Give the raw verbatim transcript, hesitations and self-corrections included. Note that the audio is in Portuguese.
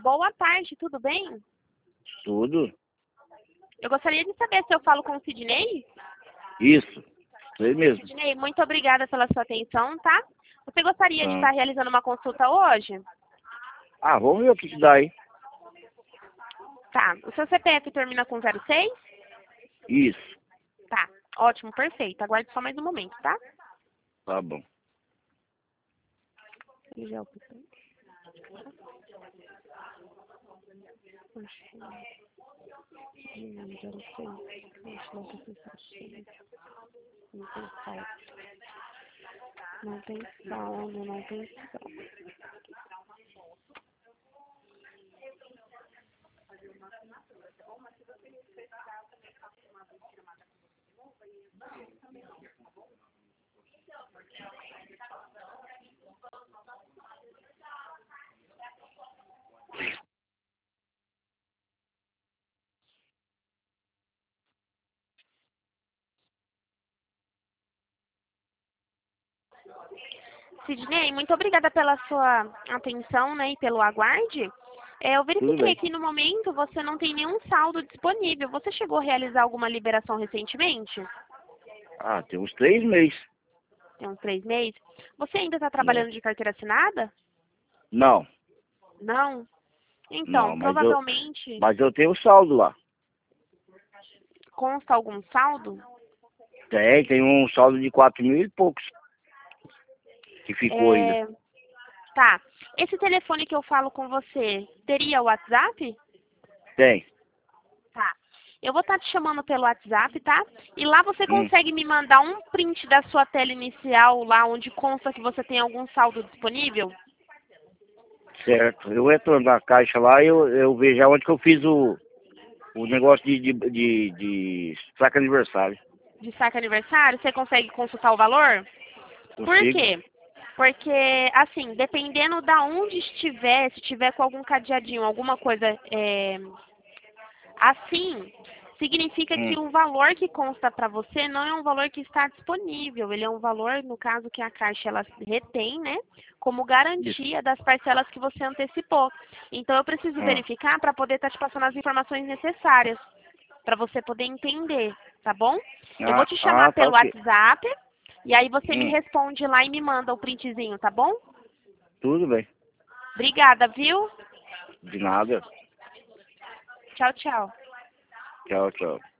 Boa tarde, tudo bem? Tudo? Eu gostaria de saber se eu falo com o Sidney. Isso, sei mesmo. Sidney, muito obrigada pela sua atenção, tá? Você gostaria de Ah, estar realizando uma consulta hoje? ah vamos ver o que, que dá aí. Tá. O seu C P F termina com zero seis? Isso, Tá. Ótimo, perfeito. Aguarde só mais um momento, tá? tá bom. Ele já é o P P. Não tem saldo, não tem saldo. Sidney, muito obrigada pela sua atenção, né, e pelo aguarde. É, eu Tudo verifiquei bem. que no momento você não tem nenhum saldo disponível. Você chegou a realizar alguma liberação recentemente? Ah, tem uns três meses. Tem uns três meses. Você ainda está É. trabalhando de carteira assinada? Não, Não? Então, não, mas eu, provavelmente mas eu tenho saldo lá. consta algum saldo? Tem, tem um saldo de quatro mil e poucos que ficou ainda. É, tá. Esse telefone que eu falo com você, teria o WhatsApp? Tem. Tá. Eu vou estar te chamando pelo WhatsApp, tá? E lá você Hum, consegue me mandar um print da sua tela inicial, lá onde consta que você tem algum saldo disponível? certo. Eu entro na caixa lá e eu, eu vejo aonde que eu fiz o, o negócio de, de, de, de saque aniversário. De saque aniversário? Você consegue consultar o valor? Por Consigo? quê? Porque, assim, dependendo da onde estiver, se tiver com algum cadeadinho, alguma coisa é, assim, significa que Hum, o valor que consta para você não é um valor que está disponível. Ele é um valor, no caso, que a Caixa ela retém, né? Como isso. garantia das parcelas que você antecipou. Então, eu preciso Ah, verificar para poder estar te passando as informações necessárias, para você poder entender, tá bom? Eu vou ah, te chamar ah, tá pelo ok. WhatsApp, e aí você me Hum, responde lá e me manda o printzinho, tá bom? tudo bem. Obrigada, viu? De nada. Tchau, tchau. Tchau, tchau.